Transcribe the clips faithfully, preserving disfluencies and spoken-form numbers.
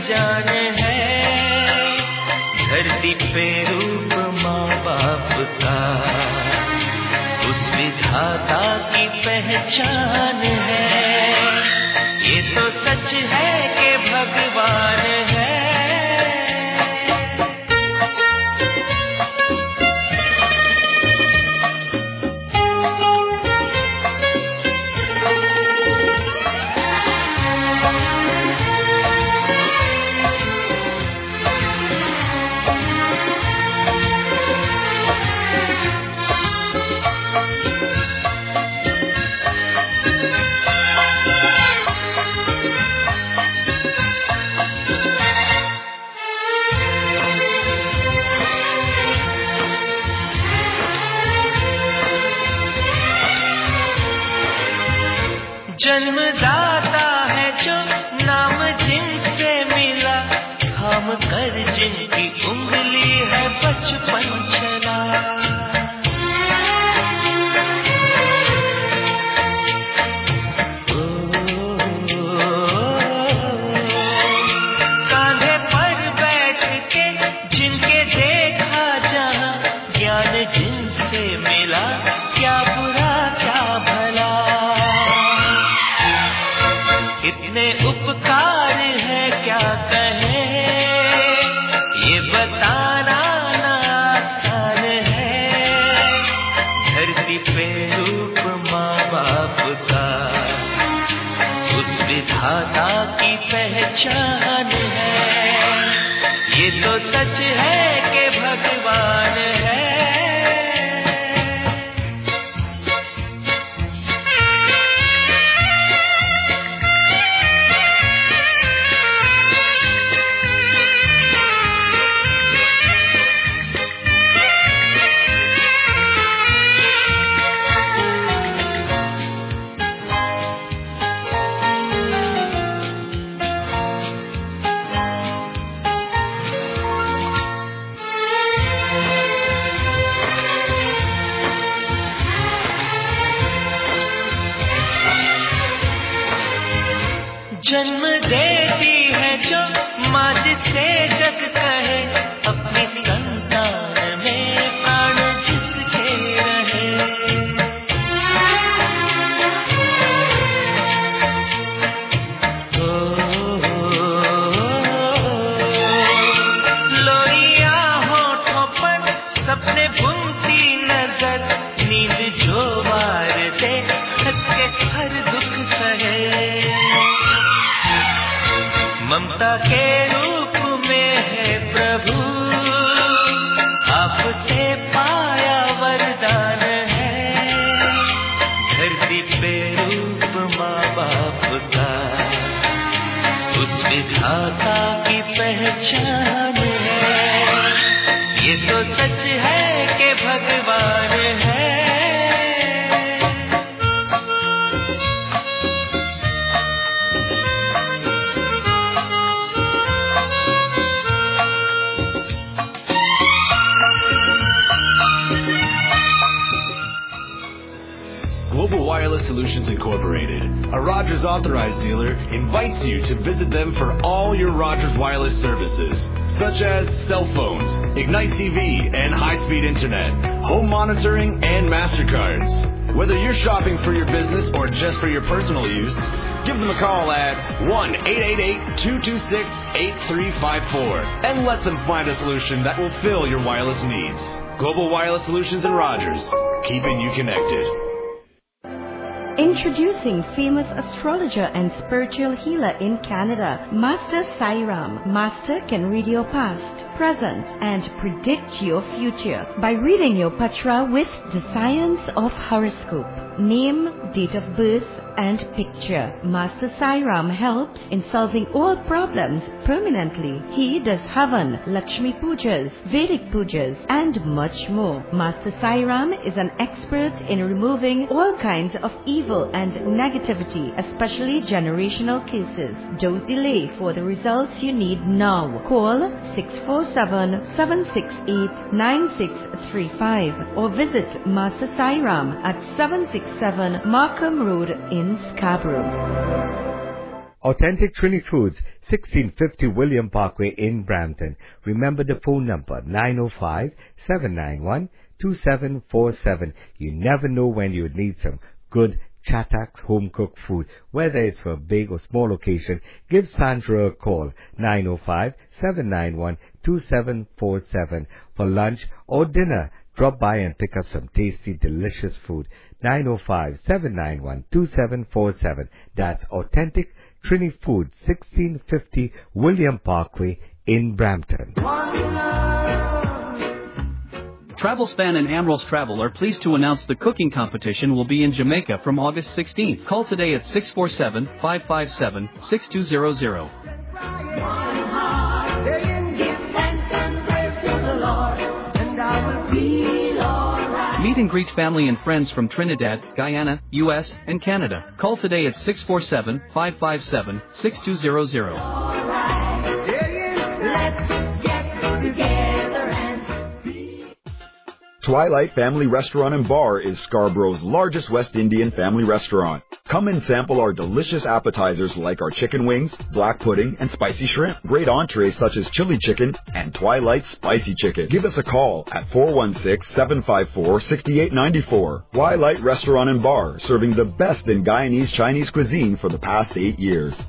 जान है, धरती पे रूप माँ बाप का उस विधाता की पहचान है। ये तो सच है कि भगवान है। जन्मदाता है जो नाम जिनसे मिला, थाम कर जिनकी उंगली है बचपन चला। ओ, ओ, कांधे पर बैठ के जिनके देखा जहां, ज्ञान जिनसे मिला, क्या बुरा क्या भला। इतने उपकार है क्या कहें, ये बताना ना आसान है। धरती पे रूप माँ बाप का उस विधाता की पहचान है। ये तो सच है कि भगवान है। जन्म देती है जो माँ जिसे जग कहे, अपनी संतान में प्राण जिसके रहे। ओ, लोरिया होठों पर सपने बुनती नजर, नींद जो वार दे हंस के हर दुख सहे। ममता के रूप में है प्रभु, आपसे पाया वरदान है। धरती पे रूप माँ बाप का उस विधाता की पहचान है। ये तो सच है कि भगवान है। Global Wireless Solutions Incorporated, a Rogers authorized dealer, invites you to visit them for all your Rogers wireless services, such as cell phones, Ignite T V and high-speed internet, home monitoring, and MasterCards. Whether you're shopping for your business or just for your personal use, give them a call at one eight eight eight, two two six, eight three five four and let them find a solution that will fill your wireless needs. Global Wireless Solutions and Rogers, keeping you connected. Introducing famous astrologer and spiritual healer in Canada, Master Sairam. Master can read your past, present, and predict your future by reading your patra with the science of horoscope. Name, date of birth, and picture. Master Sairam helps in solving all problems permanently. He does Havan, Lakshmi Pujas, Vedic Pujas, and much more. Master Sairam is an expert in removing all kinds of evil and negativity, especially generational cases. Don't delay for the results you need now. Call six four seven, seven six eight, nine six three five or visit Master Sairam at seven six seven Markham Road in Scarborough. Authentic Trini Foods, sixteen fifty William Parkway in Brampton. Remember the phone number, nine oh five, seven nine one, two seven four seven. You never know when you would need some good Chataks home-cooked food. Whether it's for a big or small occasion, give Sandra a call, nine oh five, seven nine one, two seven four seven. For lunch or dinner, drop by and pick up some tasty, delicious food. nine oh five, seven nine one, two seven four seven. That's Authentic Trini Foods, sixteen fifty William Parkway in Brampton. TravelSpan and Amrose Travel are pleased to announce the cooking competition will be in Jamaica from August sixteenth. Call today at six four seven, five five seven, six two zero zero. Meet and greet family and friends from Trinidad, Guyana, U S, and Canada. Call today at six four seven, five five seven, six two zero zero. Twilight Family Restaurant and Bar is Scarborough's largest West Indian family restaurant. Come and sample our delicious appetizers like our chicken wings, black pudding, and spicy shrimp. Great entrees such as chili chicken and Twilight Spicy Chicken. Give us a call at four one six, seven five four, six eight nine four. Twilight Restaurant and Bar, serving the best in Guyanese Chinese cuisine for the past eight years.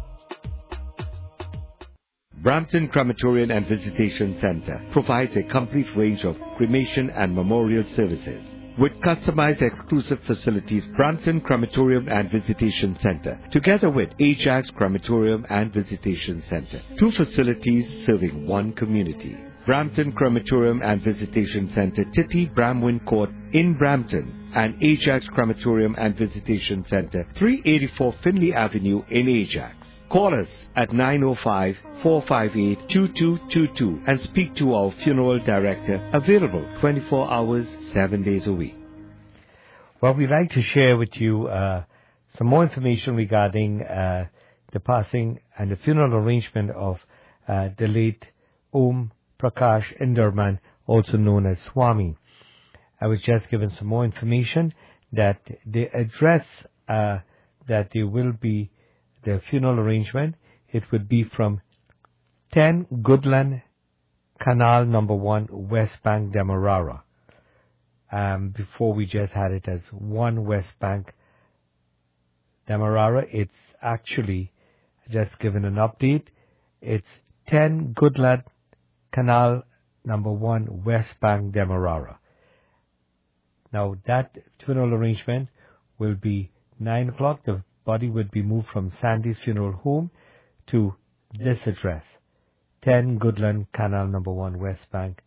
Brampton Crematorium and Visitation Center provides a complete range of cremation and memorial services. With customized exclusive facilities, Brampton Crematorium and Visitation Center, together with Ajax Crematorium and Visitation Center, two facilities serving one community. Brampton Crematorium and Visitation Center, Titty Bramwin Court in Brampton, and Ajax Crematorium and Visitation Center, three eighty-four Finley Avenue in Ajax. Call us at nine oh five, four five eight, two two two two and speak to our funeral director, available twenty-four hours, seven days a week. Well, we'd like to share with you uh, some more information regarding uh, the passing and the funeral arrangement of uh, the late Om Prakash Inderman, also known as Swami. I was just given some more information that the address uh, that there will be the funeral arrangement, it would be from ten Goodland Canal Number One, West Bank, Demerara. Um, before we just had it as one West Bank, Demerara. It's actually, just given an update, it's ten Goodland Canal Number One, West Bank, Demerara. Now that funeral arrangement will be nine o'clock. The body would be moved from Sandy's funeral home to this address, ten Goodland Canal Number One, West Bank,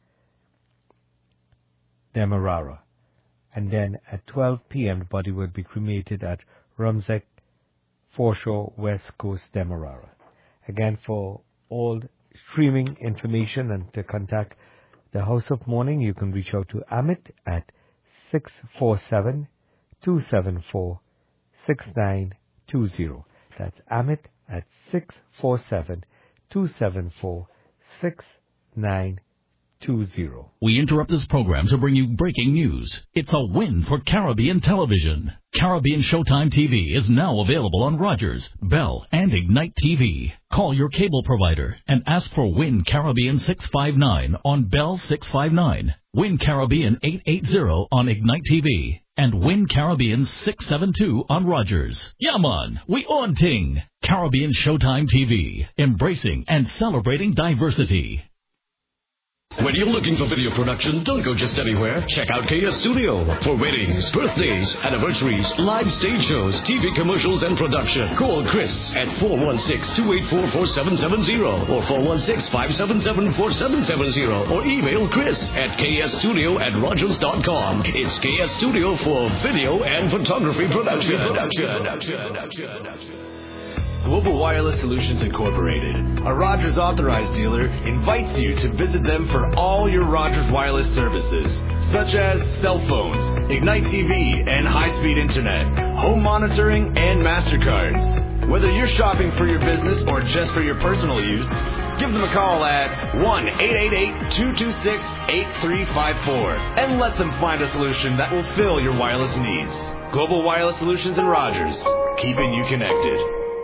Demerara. And then at twelve p.m. the body would be cremated at Rumsek Foreshore, West Coast, Demerara. Again, for all streaming information and to contact the House of Mourning, you can reach out to Amit at six four seven, two seven four, six nine two zero. That's Amit at six four seven, two seven four, six nine two zero. We interrupt this program to bring you breaking news. It's a win for Caribbean Television. Caribbean Showtime T V is now available on Rogers, Bell, and Ignite T V. Call your cable provider and ask for Win Caribbean six five nine on Bell six five nine, Win Caribbean eight eighty on Ignite T V, and Win Caribbean six seven two on Rogers. Yeah, man, we on ting. Caribbean Showtime T V, embracing and celebrating diversity. When you're looking for video production, don't go just anywhere. Check out K S Studio for weddings, birthdays, anniversaries, live stage shows, T V commercials, and production. Call Chris at four one six, two eight four, four seven seven zero or four one six, five seven seven, four seven seven zero or email Chris at k s studio at rogers dot com. It's K S Studio for video and photography production. production, production, production. Global Wireless Solutions Incorporated, a Rogers authorized dealer, invites you to visit them for all your Rogers Wireless services, such as cell phones, Ignite T V, and high-speed internet, home monitoring, and MasterCards. Whether you're shopping for your business or just for your personal use, give them a call at one eight eight eight, two two six, eight three five four and let them find a solution that will fill your wireless needs. Global Wireless Solutions and Rogers, keeping you connected.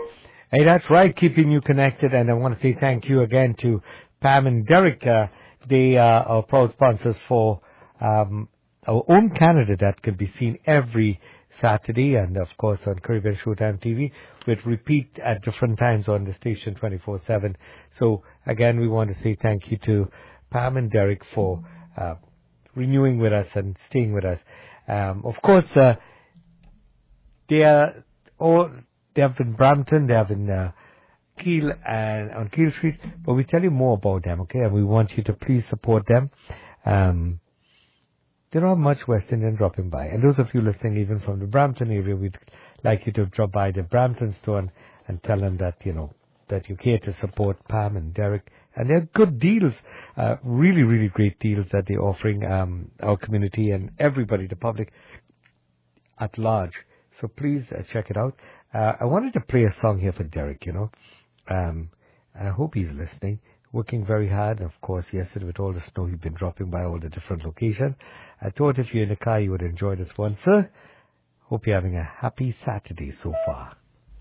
Hey, that's right, keeping you connected. And I want to say thank you again to Pam and Derek. Uh, they are our proud sponsors for um, our own Canada that can be seen every Saturday and, of course, on Caribbean Showtime T V with repeat at different times on the station twenty-four seven. So, again, we want to say thank you to Pam and Derek for uh, renewing with us and staying with us. Um, of course, uh, they are all, they have in Brampton, they have in uh, Keele and on Keele Street, but we tell you more about them, okay? And we want you to please support them. Um, There are much West Indian dropping by. And those of you listening even from the Brampton area, we'd like you to drop by the Brampton store and, and tell them that, you know, that you're here to support Pam and Derek. And they're good deals, uh, really, really great deals that they're offering um, our community and everybody, the public at large. So please uh, check it out. Uh, I wanted to play a song here for Derek, you know. Um, I hope he's listening. Working very hard, of course, yesterday with all the snow, he's been dropping by all the different locations. I thought if you're in the car, you would enjoy this one. Sir, hope you're having a happy Saturday so far.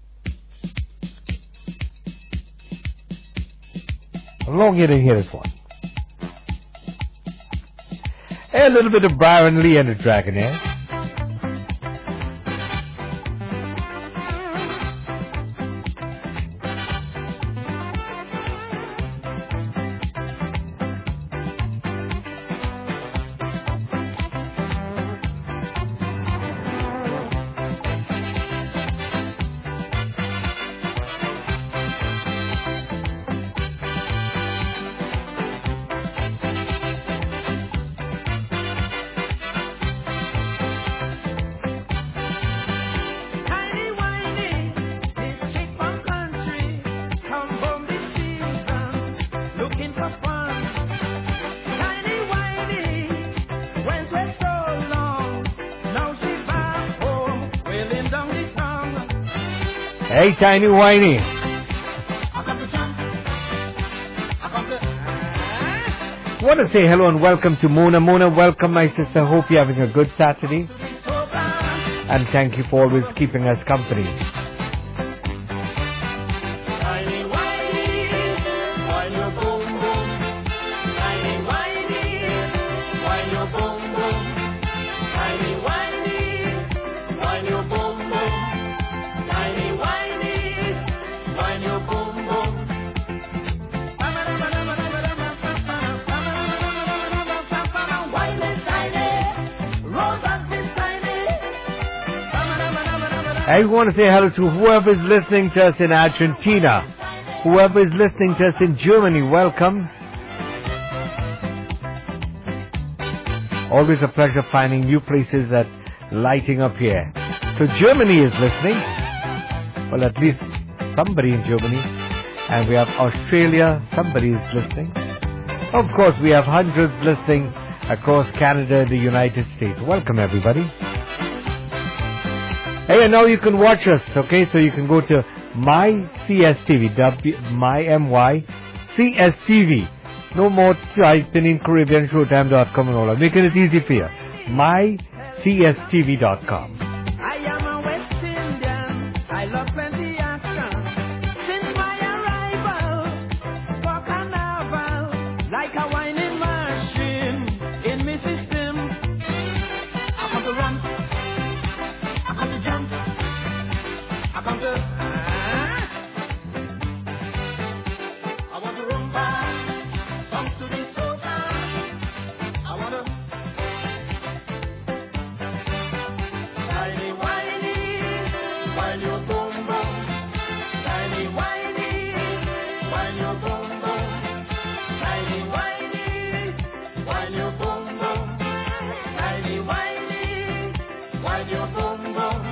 How long you didn't hear this one? Hey, a little bit of Byron Lee and the Dragonaire. Hey, Tiny Whiny. I want to say hello and welcome to Mona. Mona, welcome, my sister. Hope you're having a good Saturday. And thank you for always keeping us company. I want to say hello to whoever is listening to us in Argentina, whoever is listening to us in Germany, welcome. Always a pleasure finding new places that lighting up here. So Germany is listening, well at least somebody in Germany, and we have Australia, somebody is listening. Of course we have hundreds listening across Canada and the United States. Welcome everybody. Hey, and now you can watch us, okay? So you can go to My C S T V, w, My M Y C S T V. No more typing in Caribbean Showtime dot com and all that. Making it easy for you. My C S T V dot com. I am a West Indian. I love plenty action. Since my arrival for carnival, like a whining machine in my system. I come to run. I come to jump. I come to. Uh, I want to rumba. Come to the sofa. I want to. Tiny whiny, while you boom boom. Tiny whiny, while you boom boom. Tiny whiny, while you boom boom. Tiny whiny, while you boom boom.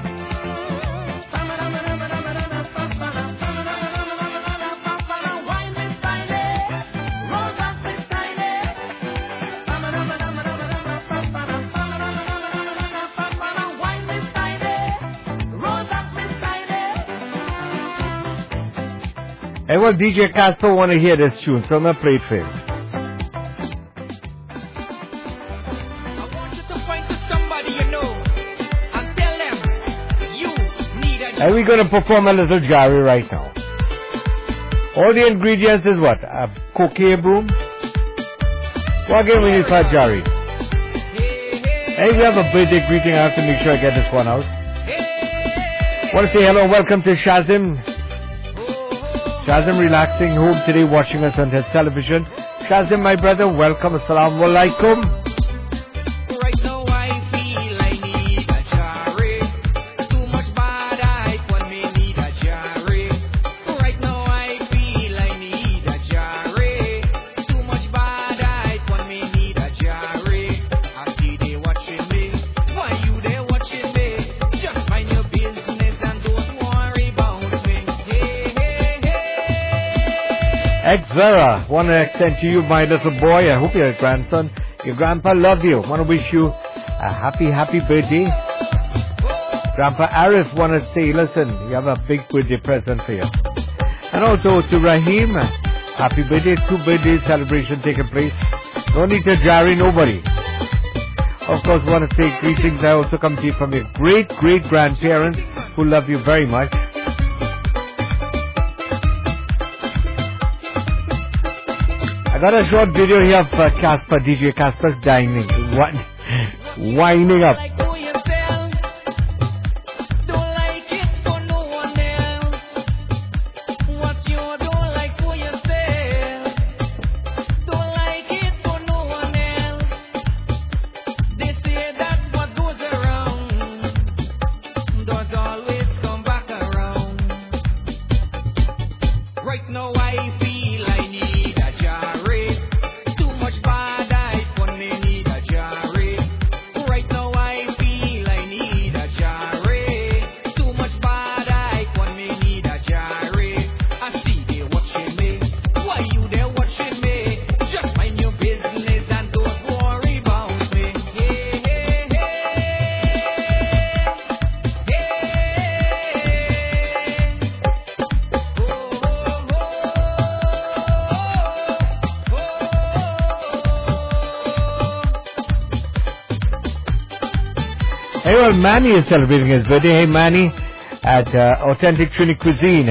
Hey, well, D J Casper want to hear this tune, so I'm going to play it for him. I want you to point to somebody you know and tell them you need a And we're going to perform a little Jari right now. All the ingredients is what? A cocaine broom? What again we need for Jari? Hey, we have a birthday greeting. I have to make sure I get this one out. Want to say hello and welcome to Shazim. Shazim relaxing home today, watching us on his television. Shazim, my brother, welcome. Assalamu alaikum. Ex-Vera, want to extend to you, my little boy. I hope your grandson, your grandpa love you. Want to wish you a happy, happy birthday. Grandpa Arif want to say, listen, you have a big birthday present for you. And also to Rahim, happy birthday. Two birthday celebration taking place. No need to Jari, nobody. Of course, want to say greetings. I also come to you from your great, great grandparents who love you very much. I got a short video here of uh, Casper, D J Casper dining, winding up. Manny is celebrating his birthday. Hey Manny, at uh, Authentic Trini Cuisine.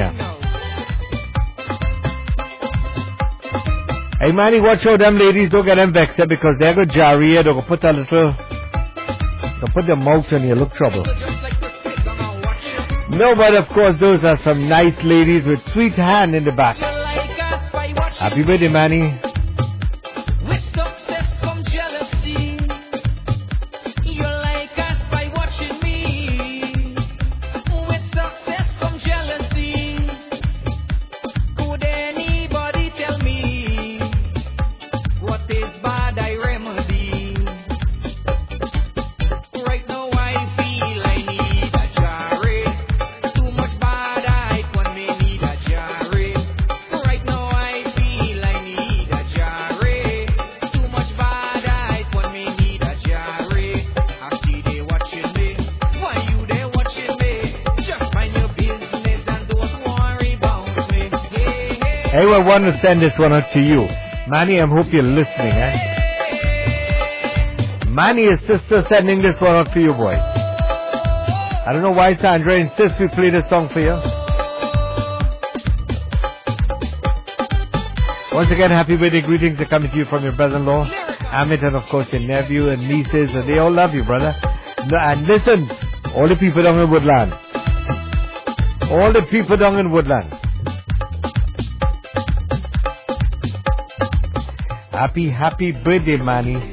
Hey Manny, watch out them ladies, don't get them vexed because they're going to Jari, they're going to put a little, they'll put their mouth on you, look trouble. No, but of course those are some nice ladies with sweet hand in the back. Happy birthday Manny. I want to send this one out to you. Manny, I hope you're listening, eh? Manny, his sister, sending this one out for you, boy. I don't know why Sandra insists we play this song for you. Once again, happy birthday greetings are coming to you from your brother-in-law, Amit, and of course your nephew and nieces, and they all love you, brother. And listen, all the people down in Woodland. All the people down in Woodland. Happy, happy birthday, Manny.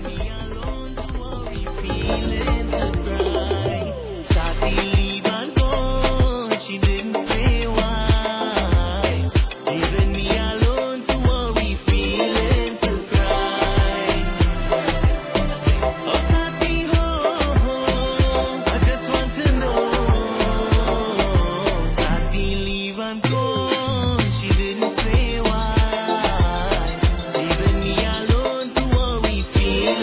Feeling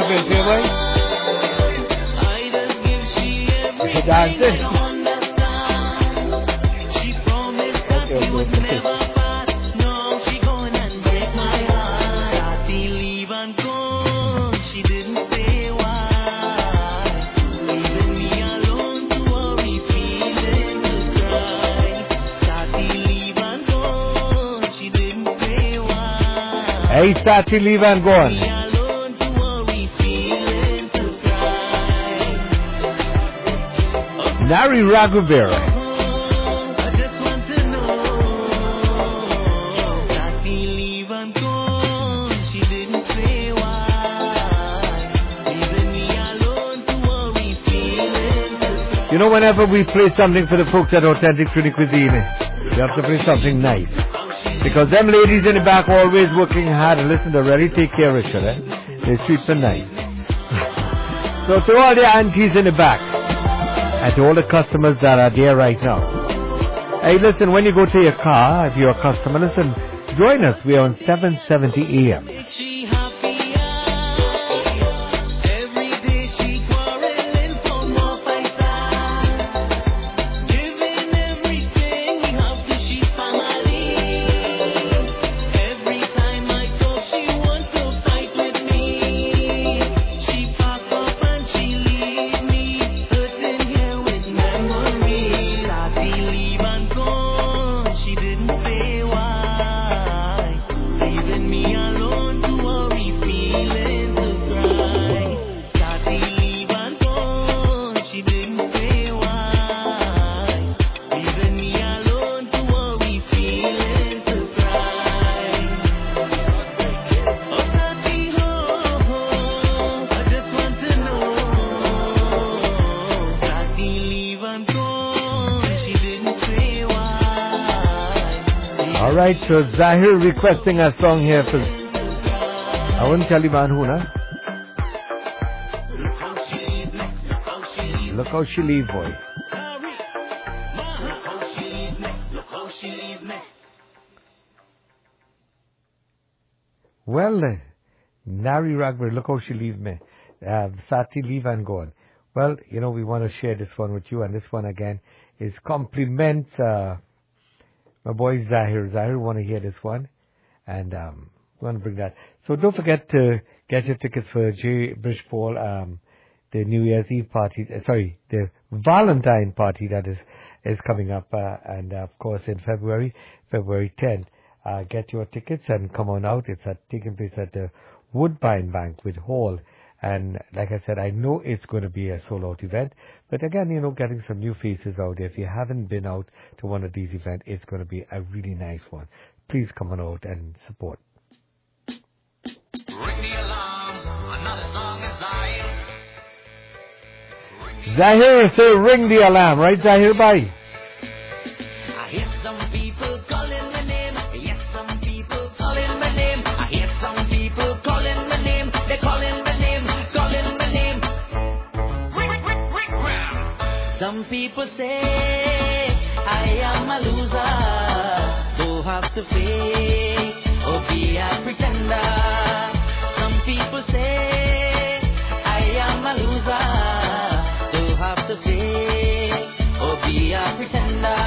up in here, boy. You dancing? Okay, okay, okay. Hey, Sati, leave and go on. Nari Raghuveera. You know, whenever we play something for the folks at Authentic Trini Cuisine, we have to play something nice. Because them ladies in the back are always working hard, and listen, they really take care of each other. They treat them nice. So to all the aunties in the back, and to all the customers that are there right now, hey, listen, when you go to your car, if you're a customer, listen, join us. We are on seven seventy A M. Alright, so Zahir requesting a song here for... I wouldn't tell you man who, nah? Look how she leave, boy. Well, uh, Nari Raghuveera, look how she leave me. Uh, Sati, leave and go on. Well, you know, we want to share this one with you, and this one again is compliment... Uh, my boy Zahir. Zahir want to hear this one. And um, we want to bring that. So don't forget to get your tickets for J. Bridgeport, um, the New Year's Eve party. Uh, sorry, the Valentine party that is, is coming up. Uh, and, uh, of course, in February, February tenth. Uh, get your tickets and come on out. It's at, taking place at the Woodbine Banquet Hall. And like I said, I know it's going to be a sold-out event. But again, you know, getting some new faces out there. If you haven't been out to one of these events, it's going to be a really nice one. Please come on out and support. Ring the alarm. Another song is dying. Zahir, say ring the alarm. Right, Zahir? Bye. I hear some people calling my name. Yes, some people calling my name. I hear some people calling my name. They're calling my name. Some people say I am a loser, don't have to fake or be a pretender. Some people say I am a loser, don't have to fake or be a pretender.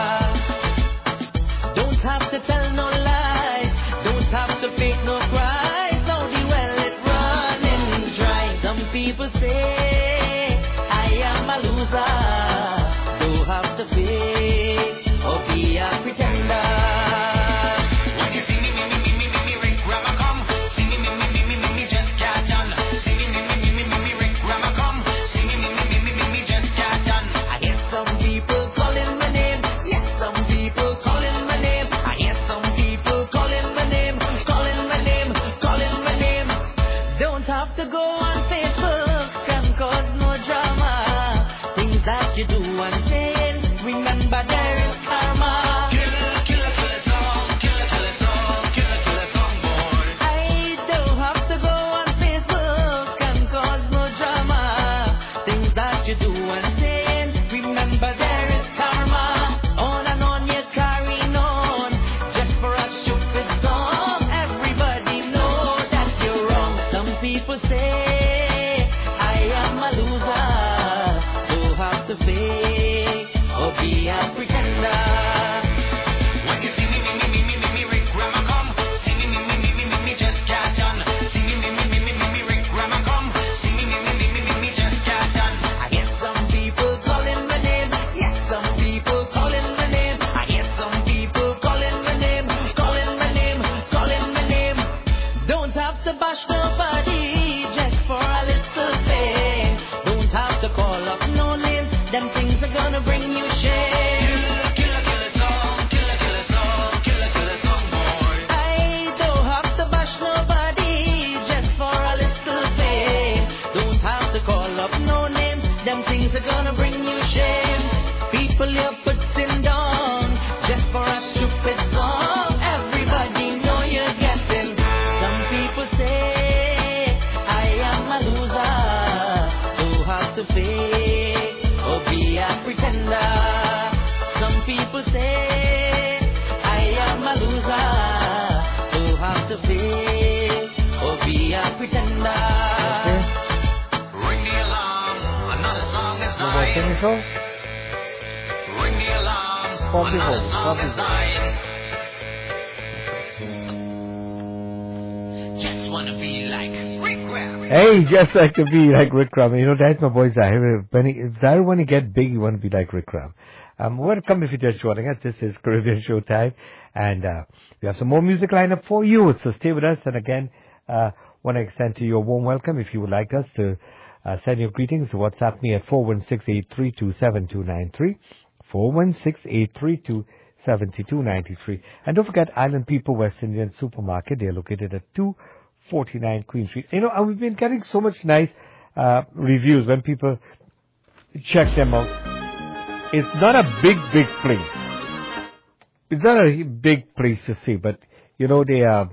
Don't have to tell no lies, don't have to fake no cries. Now the well it running dry. Some people say I am a loser, don't have to fake or be a pretender. When you see me, me, me, me, me, me, me, Rick Rama come. See me, me, me, me, me, me, me, just got done. See me, me, me, me, me, me, me, Rick Rama come. See me, me, me, me, me, me, me, just got done. I hear some people calling my name. Yes, some people calling my name. I hear some people calling my name, calling my name, calling my name. Don't have to go on Facebook, can cause no drama. That you do one thing, remember there is karma. Killer, killer, killer song, killer, killer song, killer, killer song, boy. I don't have to go on Facebook and cause no drama. Things that you do one thing, remember there is karma. On and on you carrying on, just for a stupid song. Everybody knows that you're wrong. Some people say them things are gonna bring you shame. Killer, killer song, killer, killer song, killer, killer song, boy. I don't have to bash nobody just for a little fame. Don't have to call up no names, them things are gonna bring you shame. People you're putting down just for a stupid song. Everybody know you're getting. Some people say I am a loser, don't have to fake or be a pretender. Some people say I am a loser, don't have to fake or be a pretender. Ring the alarm, another song is dying. Ring the alarm, another song is dying. Just wanna be like Rick Ram. Hey, just like to be like Rick Ram. You know, that's my boy Zahir. When he, if Zahir want to get big, you want to be like Rick Ram. Um, welcome if you're just joining us. This is Caribbean Showtime. And uh, we have some more music lined up for you. So stay with us. And again, uh, want to extend to you a warm welcome. If you would like us to uh, send your greetings, WhatsApp me at four one six, eight three two, seven two nine three. four one six, eight three two, seven two nine three. And don't forget Island People West Indian Supermarket. They're located at two forty-nine Queen Street. You know, and we've been getting so much nice uh, reviews when people check them out. It's not a big, big place. It's not a big place to see, but, you know, they uh,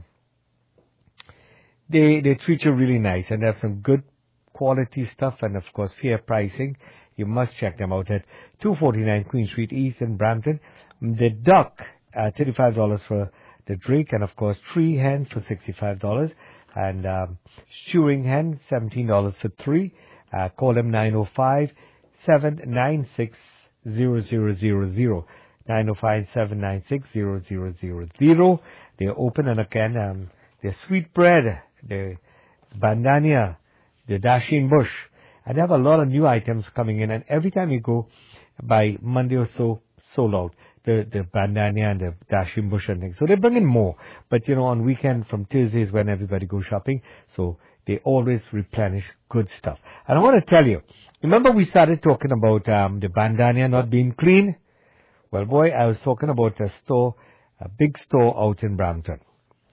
they they treat you really nice, and they have some good quality stuff and, of course, fair pricing. You must check them out at two forty-nine Queen Street East in Brampton. The duck, uh, thirty-five dollars for the drake, and, of course, three hens for sixty-five dollars. And um, stewing hen, seventeen dollars for three. Uh, call them nine oh five, seven nine six, zero zero zero zero. nine oh five, seven nine six, zero zero zero zero. They're open, and again, um, their sweet bread, the bandania, the dashing bush. And they have a lot of new items coming in, and every time you go by Monday or so, sold out. The, the bandania and the dashing bush and things. So they bring in more. But, you know, on weekend from Tuesdays when everybody goes shopping, so they always replenish good stuff. And I want to tell you, remember we started talking about um, the bandania not being clean? Well, boy, I was talking about a store, a big store out in Brampton.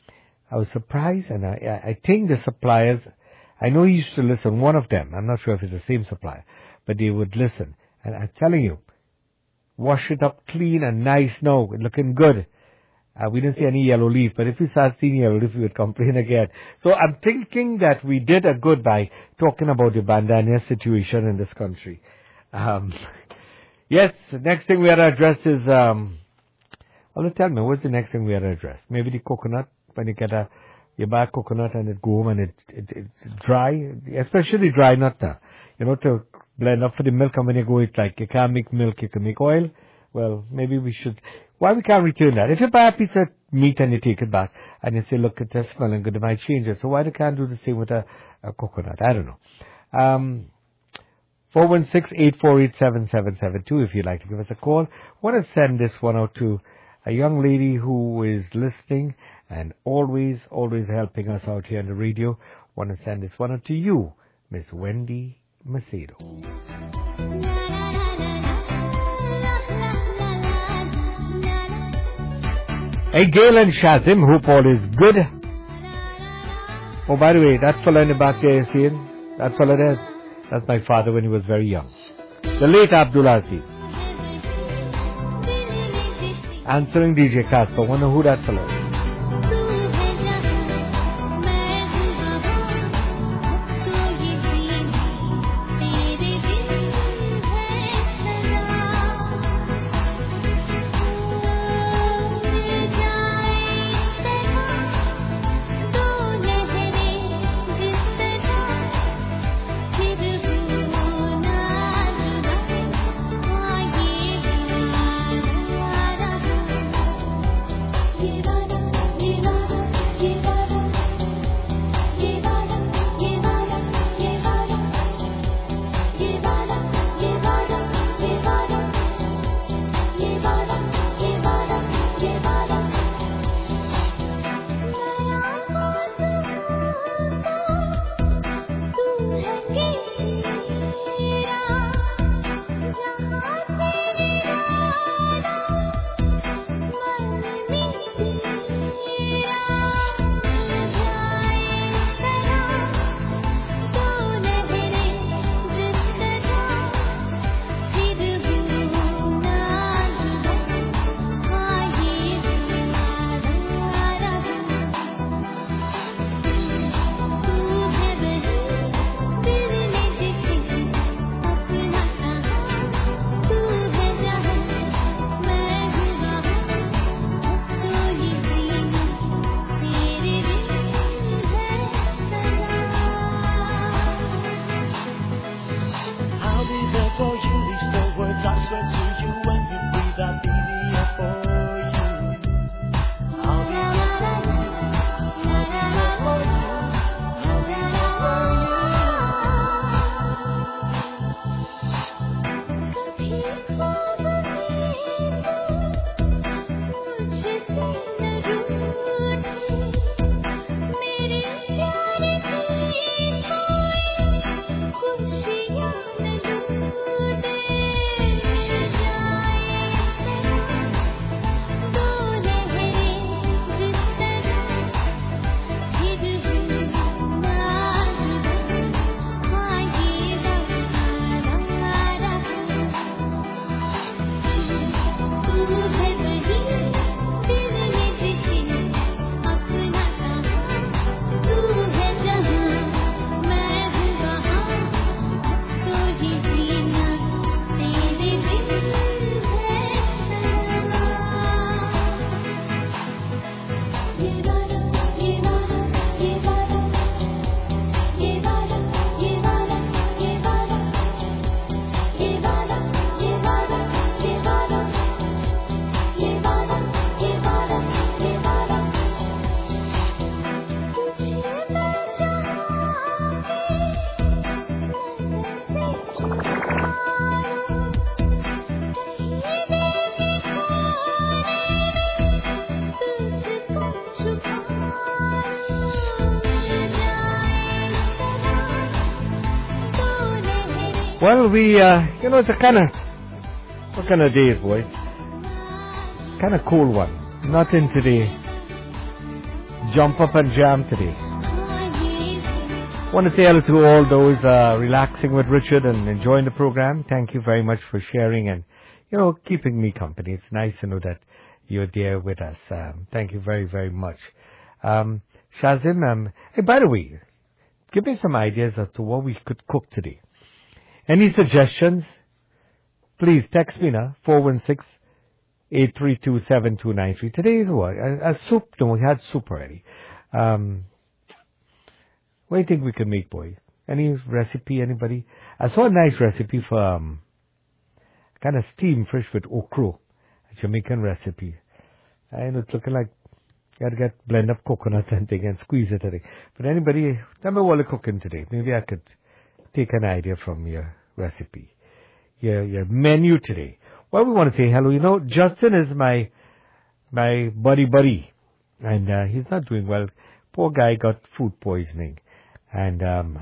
I was surprised, and I, I think the suppliers, I know he used to listen, one of them, I'm not sure if it's the same supplier, but they would listen. And I'm telling you, wash it up clean and nice now, looking good. Uh, we didn't see any yellow leaf, but if we start seeing yellow leaf, we would complain again. So I'm thinking that we did a good by talking about the bandana situation in this country. Um, yes, the next thing we had to address is, um, well, tell me, what's the next thing we had to address? Maybe the coconut, when you get a, you buy a coconut and it go home and it, it it's dry, especially dry nut, you know, to blend up for the milk, and when you go, it's like, you can't make milk, you can make oil. Well, maybe we should, why we can't return that? If you buy a piece of meat and you take it back, and you say, look, it's smelling good, it might change it. So why they can't do the same with a, a coconut? I don't know. Um, four one six, eight four eight, seven seven seven two, if you'd like to give us a call. I want to send this one out to a young lady who is listening and always, always helping us out here on the radio. I want to send this one out to you, Miss Wendy Macedo. Hey, Gail and Shazim, hope all is good. Oh, by the way, that fella in the back there, you seeing? That fella there, that's my father when he was very young. The late Abdul Aziz. Answering D J Casper, wonder who that fella is. Give Well, we, uh, you know, it's a kind of, what kind of day, boys? Kind of cool one. Nothing today. Jump up and jam today. Want to say hello to all those uh, relaxing with Richard and enjoying the program. Thank you very much for sharing and, you know, keeping me company. It's nice to know that you're there with us. Um, thank you very, very much. Um, Shazim, um, hey, by the way, give me some ideas as to what we could cook today. Any suggestions? Please text me now, four one six, eight three two, seven two nine three. Today is what? A, a soup? No, we had soup already. Um, what do you think we could make, boy? Any recipe, anybody? I saw a nice recipe for um, kind of steamed fish with okra, a Jamaican recipe. I know it's looking like you got to get blend up coconut and thing and squeeze it. Today. But anybody, tell me what you're cooking today. Maybe I could take an idea from your recipe, your your menu today. Well, we want to say hello. You know, Justin is my my buddy buddy, and uh, he's not doing well. Poor guy got food poisoning, and um,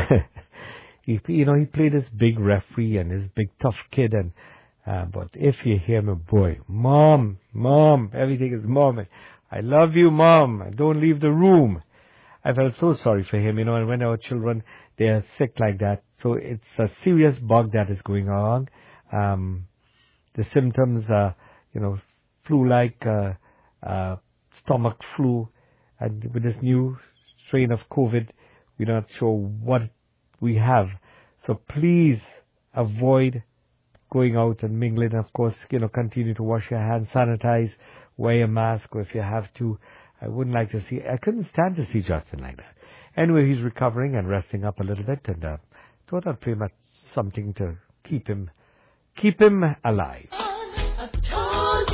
he, you know, he played this big referee and this big tough kid, and uh, but if you hear me, boy, mom, mom, everything is mom. I love you, mom. Don't leave the room. I felt so sorry for him, you know, and when our children, they are sick like that. So it's a serious bug that is going on. Um, the symptoms are, you know, flu-like, uh, uh, stomach flu. And with this new strain of COVID, we're not sure what we have. So please avoid going out and mingling. Of course, you know, continue to wash your hands, sanitize, wear a mask, or if you have to. I wouldn't like to see, I couldn't stand to see Justin like that. Anyway, he's recovering and resting up a little bit, and uh, thought I'd play much something to keep him, keep him alive. I told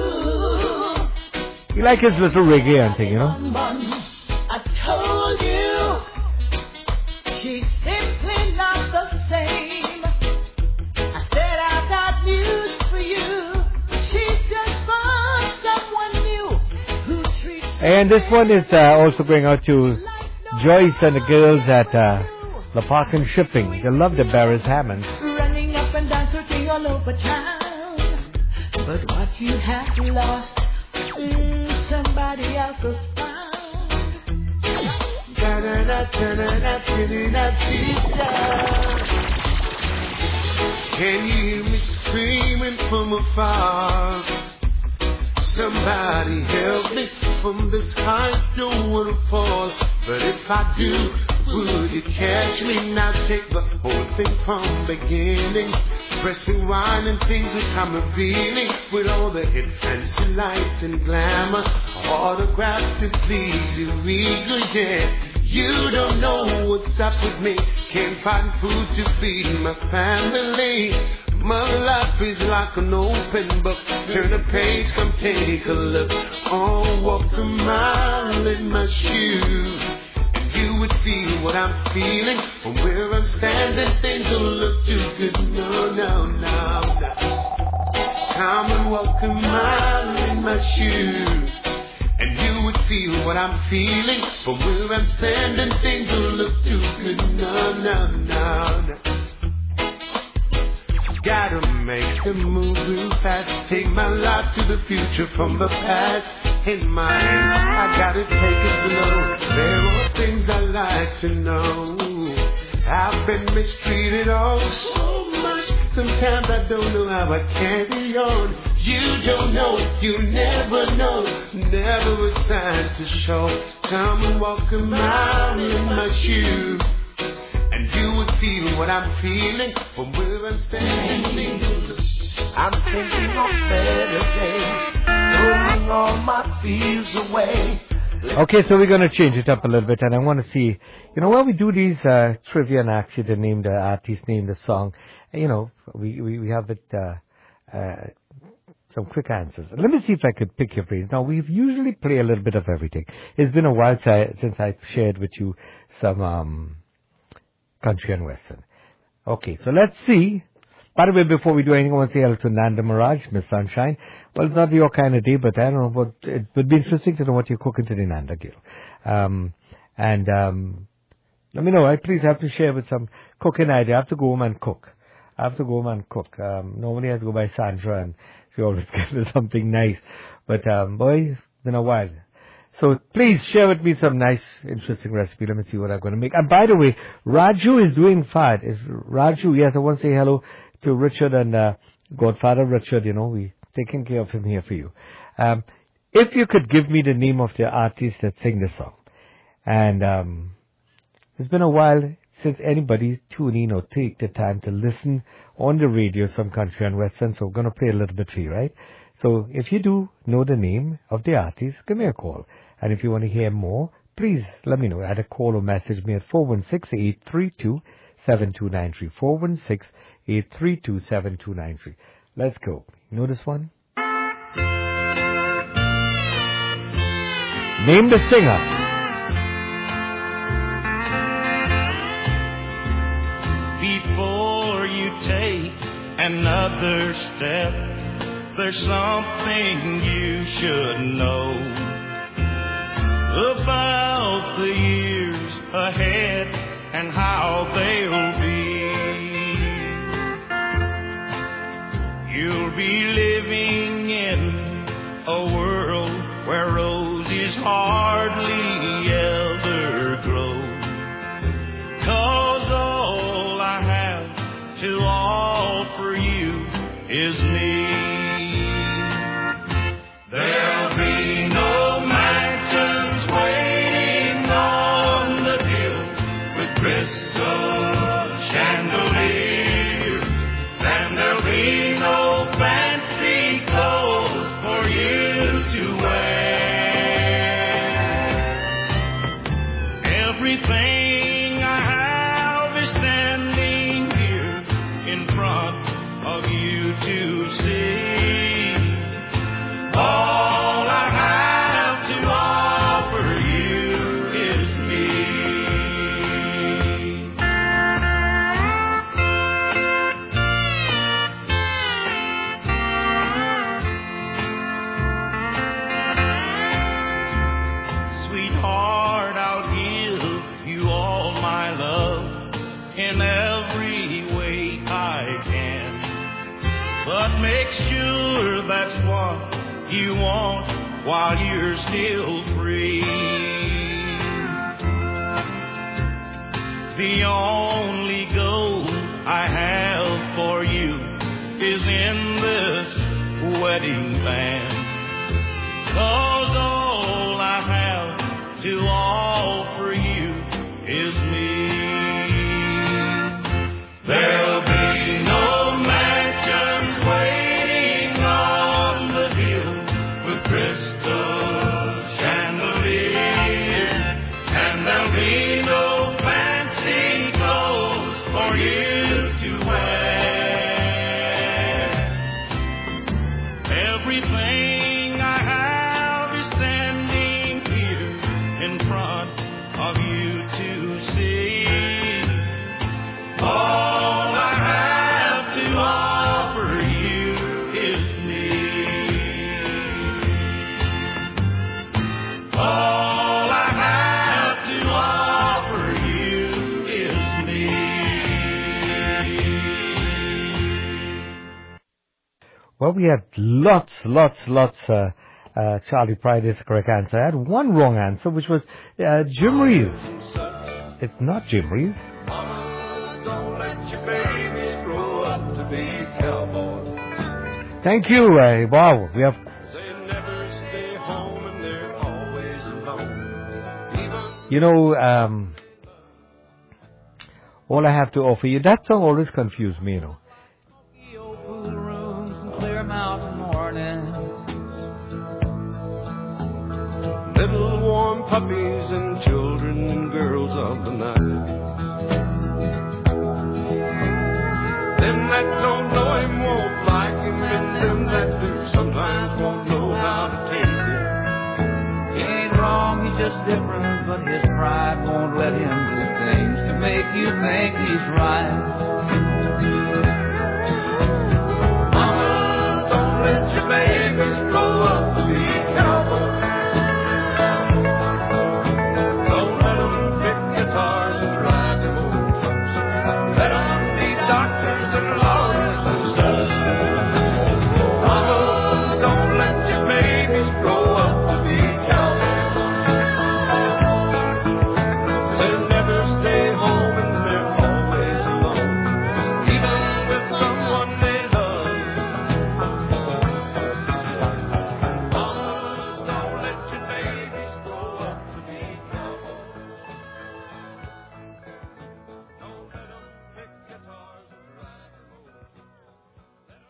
you. You like his little reggae and thing, you know? I told you. She's simply not the same. I said I got news for you. She's just found someone new who treats. And this one is uh, also going out to Joyce and the girls at uh, La Parkin Shipping. They love the Barris Hammonds. Running up and down, searching all over town. But what you have lost, mm, somebody else has found. Can you hear me screaming from afar? Somebody help me from this high, don't want to fall. But if I do, would you catch me? Now take the whole thing from beginning. Press rewind and things become revealing. With all the hit fancy lights and glamour, autographed to please you, eager, yeah. You don't know what's up with me. Can't find food to feed my family. My life is like an open book. Turn a page, come take a look. Oh, walk a mile in my shoes, and you would feel what I'm feeling. From where I'm standing, things don't look too good. No, no, no, no. Come and walk a mile in my shoes, and you would feel what I'm feeling. From where I'm standing, things don't look too good. No, no, no, no. Gotta make the move real fast. Take my life to the future from the past. In my hands, I gotta take it slow. There are things I like to know. I've been mistreated all so much. Sometimes I don't know how I carry on. You don't know, you never know. Never a sign to show. Come and walk a mile in my shoes, and you would feel what I'm feeling from where I'm standing. I'm thinking of better days, throwing all my fears away. Okay, so we're going to change it up a little bit, and I want to see, you know, when we do these uh, trivia and ask you to name the artist, name the song, you know, we, we, we have it, uh, uh, some quick answers. Let me see if I could pick your phrase. Now, we've usually play a little bit of everything. It's been a while since I shared with you some um, country and western. Okay, so let's see. By the way, before we do anything, I want to say hello to Nanda Mirage, Miss Sunshine. Well, it's not your kind of day, but I don't know, but it would be interesting to know what you're cooking today, Nanda Gill. Um, and um, let me know. Right? Please have to share with some cooking idea. I have to go home and cook. I have to go home and cook. Um, normally I have to go by Sandra, and she always gives me something nice. But, um, boy, it's been a while. So please share with me some nice, interesting recipe. Let me see what I'm going to make. And by the way, Raju is doing fine. Is Raju? Yes, I want to say hello to Richard and uh, Godfather Richard. You know, we taking care of him here for you. Um, if you could give me the name of the artist that sing this song. And um, it's been a while since anybody tuned in or take the time to listen on the radio, some country and western. So we're going to play a little bit for you, right? So if you do know the name of the artist, give me a call. And if you want to hear more, please let me know. Either call or message me at four one six, eight three two, seven two nine three. four one six, eight three two, seven two nine three. Let's go. You know this one? Name the singer. Before you take another step, there's something you should know about the years ahead and how they'll be. You'll be living in a world where roses hardly ever grow. 'Cause all I have to offer you is me. There'll be no mansions waiting on the hill with crystal chandeliers, and there'll be no fancy clothes for you to wear. Everything I have is standing here in front of you to see. All I have to offer you is me. Sweetheart, I'll give you all my love in every way I can. But make sure that's what you want while you're still free. The only goal I have for you is in this wedding band. 'Cause all I have to offer you is me. There'll be no mansions waiting on the hill with crystal chandeliers, and there'll be no fancy clothes for you to wear. Everything I have is standing here in front of you to see. All I have to offer you is me. All I have to offer you is me. Well, we had lots, lots, lots. Uh, uh, Charlie Pride is the correct answer. I had one wrong answer, which was uh, Jim Reeves. It's not Jim Reeves. Don't let your babies grow up to be cowboys. Thank you. Uh, wow, we have. They never stay home and they're always alone. Even You know, um, all I have to offer you. That song always confused me. You know. Pool rooms and clear mountain mornings. little warm puppies and children and girls of the night. Them that don't know him won't like him, and them that do sometimes won't know how to take it. He ain't wrong, he's just different, but his pride won't let him do things to make you think he's right. Mama, don't let your babies grow up to be cowboys. Don't let them pick guitars and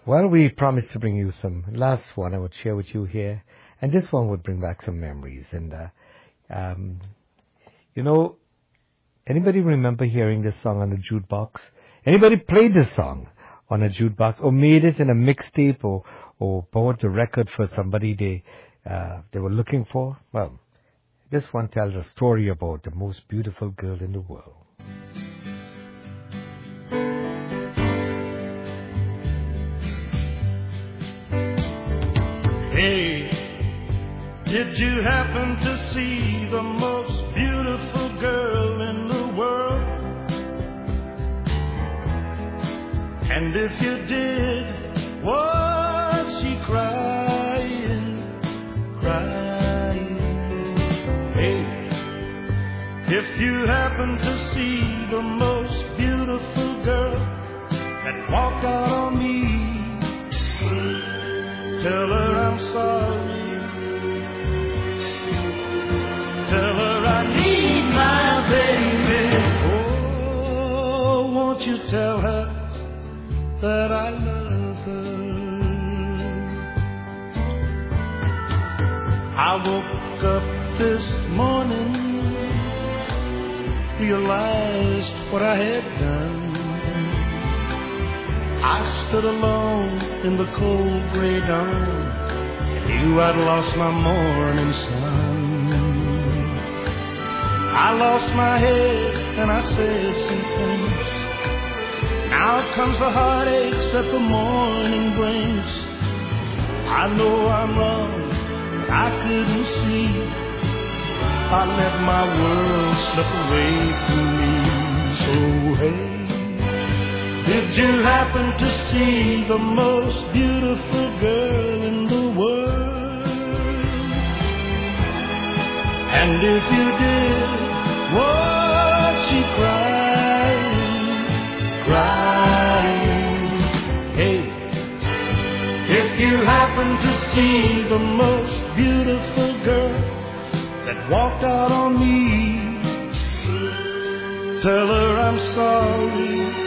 Well, we promised to bring you some last one I would share with you here, and this one would bring back some memories. And uh, um, you know, anybody remember hearing this song on a jukebox? Anybody played this song on a jukebox, or made it in a mixtape, or or bought the record for somebody they uh, they were looking for? Well, this one tells a story about the most beautiful girl in the world. Hey, did you happen to see the most beautiful girl in the world? And if you did, was she crying, crying? Hey, if you happen to see the most beautiful girl that walked out on me, tell her I'm sorry. Tell her I need my baby. Oh, won't you tell her that I love her? I woke up this morning, realized what I had done. I stood alone in the cold gray dawn, and knew I'd lost my morning sun. I lost my head and I said some things. Now comes the heartaches that the morning brings. I know I'm wrong, but I couldn't see. I let my world slip away from me. So hey, did you happen to see the most beautiful girl in the world? And if you did, was she crying, crying? Hey, if you happen to see the most beautiful girl that walked out on me, tell her I'm sorry.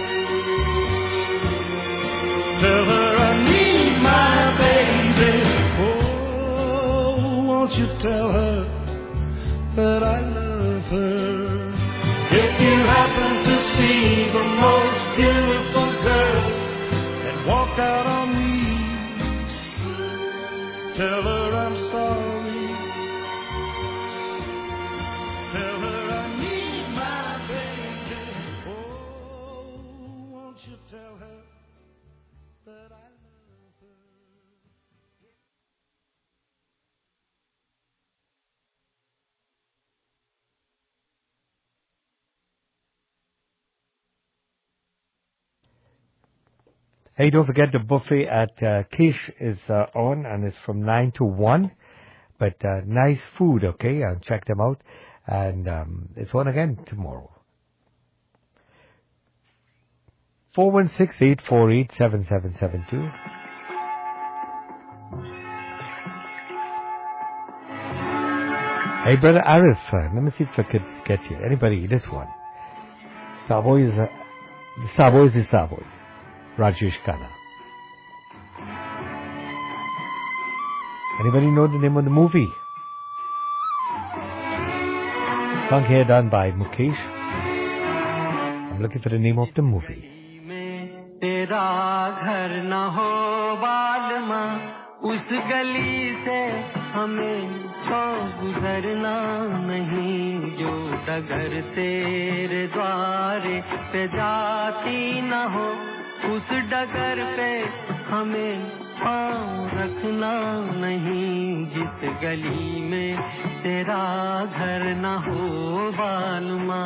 Tell her I need my baby. Oh, won't you tell her that I love her? If you happen to see the most beautiful girl that walked out on me, tell her I'm sorry. Tell her I need my baby. Oh, won't you tell her that I love her? Hey, don't forget the buffet at uh, Kish is uh, on, and it's from nine to one. But uh, nice food, okay? Uh, check them out. And um, it's on again tomorrow. four one six, eight four eight, seven seven seven two. Hey, brother Arif, uh, let me see if I could get you. Anybody, this one. Savoy is, uh, Savoy is the Savoy. Rajesh Khanna. Anybody know the name of the movie? Song here done by Mukesh. I'm looking for the name of the movie. तेरा घर न हो बालमा उस गली से हमें छो गुजरना नहीं जो डगर तेरे द्वारे पे जाती न हो उस डगर पे हमें पाँव रखना नहीं जिस गली में तेरा घर न हो बालमा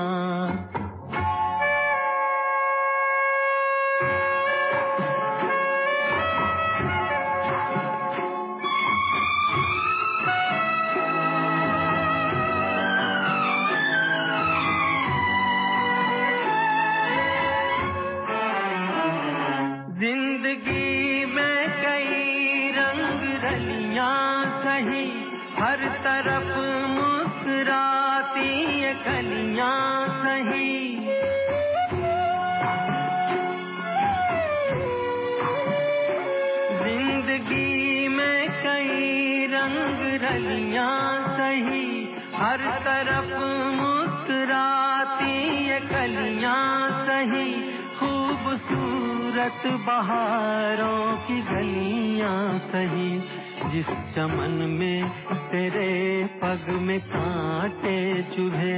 जिंदगी में कई रंग रलियां सही हर तरफ मुस्कुराती ये कलियां सही गलियां सही, हर तरफ मुस्कुराती ये कलियां सही, खूबसूरत बहारों की गलियां सही, जिस चमन में तेरे पग में कांटे चुभे,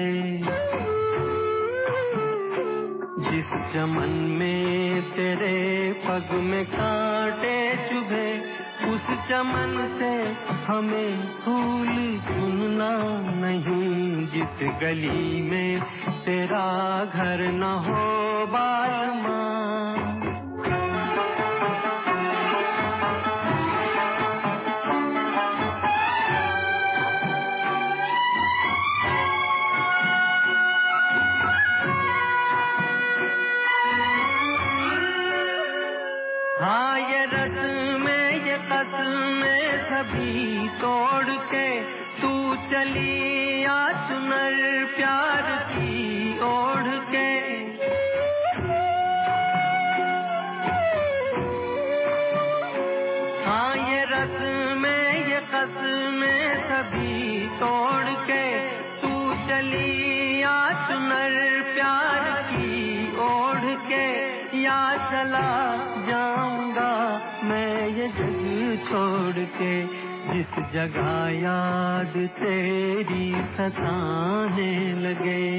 जिस चमन में तेरे पग में कांटे चुभे, उस चमन से हमें फूल चुनना नहीं, जिस गली में तेरा घर न हो बालमा। हाँ ये रस्में ये कस्में सभी तोड़ के तू चली आ चुनर प्यार की ओढ़ के, हाँ ये रस्में ये कस्में सभी तोड़ के तू चली आ चुनर प्यार की ओढ़ के, या चला जाऊंगा मैं ये जग छोड़ के, जिस जगह याद तेरी सताने लगे,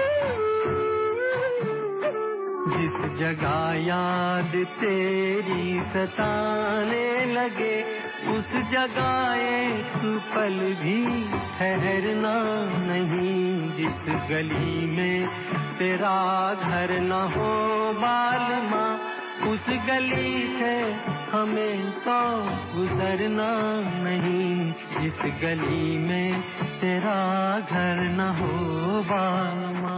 जिस जगह याद तेरी सताने लगे, उस जगह एक पल भी ठहरना नहीं, जिस गली में तेरा घर न हो बालमा, उस गली से हमें तो गुजरना नहीं, जिस गली में तेरा घर न हो बालमा।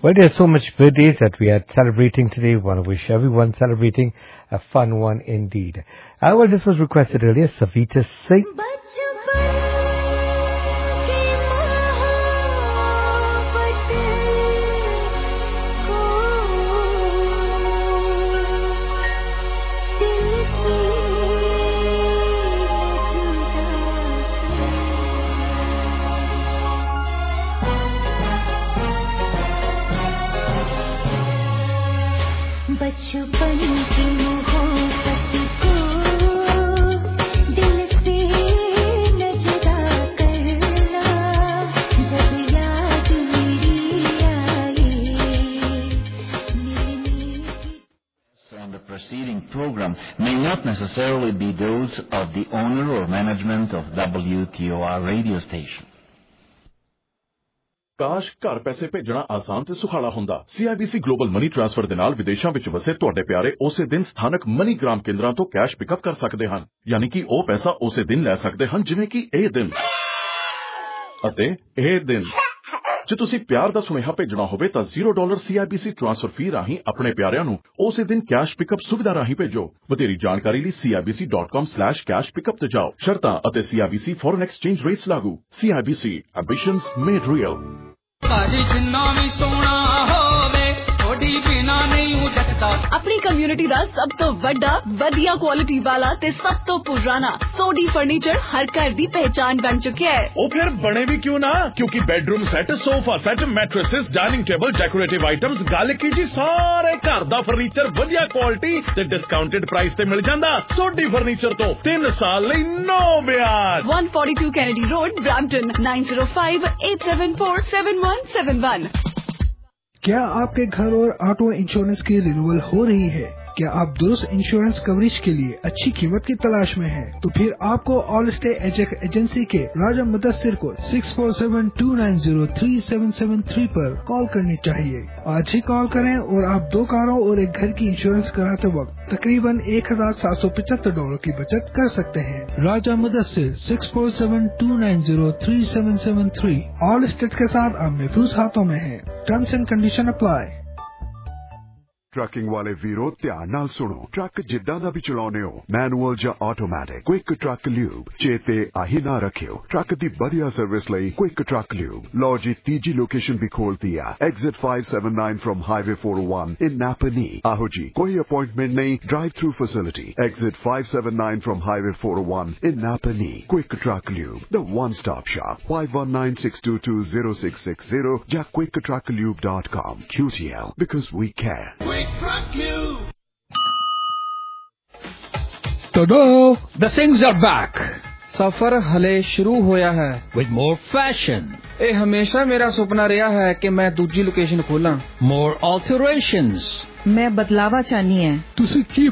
Well, there's so much birthdays that we are celebrating today. We want to wish everyone celebrating a fun one indeed. Uh, well, this was requested earlier, Savita Singh. बचपन की मोहब्बत को दिल से न जुदा करना जब याद मेरी आई On the preceding program may not necessarily be those of the owner or management of W T O R radio station. ਕਾਸ਼ ਘਰ ਪੈਸੇ ਭੇਜਣਾ ਆਸਾਨ ਤੇ ਸੁਖਾਲਾ ਹੁੰਦਾ। C I B C global money transfer ਦੇ ਨਾਲ ਵਿਦੇਸ਼ਾਂ ਵਿੱਚ ਵਸੇ ਤੁਹਾਡੇ ਪਿਆਰੇ ਉਸੇ ਦਿਨ ਸਥਾਨਕ ਮਨੀਗ੍ਰਾਮ ਕੇਂਦਰਾਂ ਤੋਂ ਕੈਸ਼ ਪਿਕਅਪ ਕਰ ਸਕਦੇ ਹਨ। ਯਾਨੀ ਕਿ ਉਹ ਪੈਸਾ ਉਸੇ ਦਿਨ ਲੈ ਸਕਦੇ ਹਨ ਜਿਵੇਂ ਕਿ ਇਹ ਦਿਨ ਅਤੇ ਇਹ ਦਿਨ। ਜੇ ਤੁਸੀਂ ਪਿਆਰ ਦਾ ਸੁਨੇਹਾ ਭੇਜਣਾ ਹੋਵੇ ਤਾਂ zero dollar C I B C transfer fee ਰਾਹੀਂ ਆਪਣੇ ਪਿਆਰਿਆਂ ਨੂੰ ਉਸੇ ਦਿਨ ਕੈਸ਼ ਪਿਕਅਪ ਸੁਵਿਧਾ ਰਾਹੀਂ ਭੇਜੋ। ਵਧੇਰੀ ਜਾਣਕਾਰੀ ਲਈ C I B C dot com slash cash pickup ਤੇ ਜਾਓ। ਸ਼ਰਤਾਂ ਅਤੇ C I B C foreign exchange rates ਲਾਗੂ। C I B C ambitions made real. ਭਾਜੀ ਜਿੰਨਾ ਵੀ ਸੋਹਣਾ ਹੋਵੇ ਥੋੜੀ ਬਿਨਾ ਨਹੀਂ ਉਡਕਦਾ। ਆਪਣੀ ਕਮਿਊਨਿਟੀ ਦਾ ਸਭ ਤੋਂ ਵੱਡਾ ਵਧੀਆ ਕੁਆਲਿਟੀ ਵਾਲਾ ਤੇ ਸਭ ਤੋਂ ਪੁਰਾਣਾ ਸੋਡੀ ਫਰਨੀਚਰ ਹਰ ਘਰ ਦੀ ਪਹਿਚਾਨ ਬਣ ਚੁੱਕਿਆ ਹੈ। ਉਹ ਫਿਰ ਬਣੇ ਵੀ ਕਿਉਂ ਨਾ, ਕਿਉਂਕਿ bedroom set, sofa set, mattresses, dining table, decorative items, ਗੱਲ ਕੀ ਜੀ ਸਾਰੇ ਘਰ ਦਾ ਫਰਨੀਚਰ ਵਧੀਆ ਕੁਆਲਿਟੀ ਤੇ ਡਿਸਕਾਊਂਟਡ ਪ੍ਰਾਈਸ ਤੇ ਮਿਲ ਜਾਂਦਾ। ਸੋਡੀ ਫਰਨੀਚਰ ਤੋਂ ਤਿੰਨ ਸਾਲ ਲਈ ਨੋ ਵਿਆਜ। one forty-two Kennedy Road, Brampton, nine zero five eight seven four seven one seven one। क्या आपके घर और ऑटो इंश्योरेंस की रिन्यूअल हो रही है? क्या आप दुरुस्त इंश्योरेंस कवरेज के लिए अच्छी कीमत की तलाश में हैं? तो फिर आपको ऑल स्टेट एजेंट एजेंसी के राजा मुदस्सिर को six four seven two nine zero three seven seven three पर कॉल करनी चाहिए। आज ही कॉल करें और आप दो कारों और एक घर की इंश्योरेंस कराते वक्त तकरीबन एक हजार सात सौ पचहत्तर डॉलर की बचत कर सकते हैं। Raja Mudassir six four seven two nine zero three seven seven three Allstate के साथ अब महफूज हाथों में है। Terms and condition apply. Trucking वाले वीरो ध्यान नाल सुनो। ट्रक जिद्दां दा भी चलाउने हो, मैनुअल या ऑटोमैटिक, क्विक ट्रक ल्यूब चेते आही ना रखियो। ट्रक दी बढ़िया सर्विस लई क्विक ट्रक ल्यूब लो जी तीजी लोकेशन भी खोलती है। Exit five seventy-nine from highway four oh one in Napanee. आहो जी कोई अपॉइंटमेंट नहीं, drive through facility. Exit five seventy-nine from highway four oh one in Napanee. Quick truck lube, the one stop shop. five one nine six two two zero six six zero या quick truck lube dot com। Q T L because we care। Hello, the Singhs are back. सफर हले शुरू होया है with more fashion. ਇਹ ਹਮੇਸ਼ਾ ਮੇਰਾ ਸੁਪਨਾ ਰਿਹਾ ਹੈ ਕਿ ਮੈਂ ਦੂਜੀ ਲੋਕੇਸ਼ਨ ਖੋਲਾਂ। More alterations. मैं बदलावा चाहनी है। ਤੁਸੀਂ ਕੀ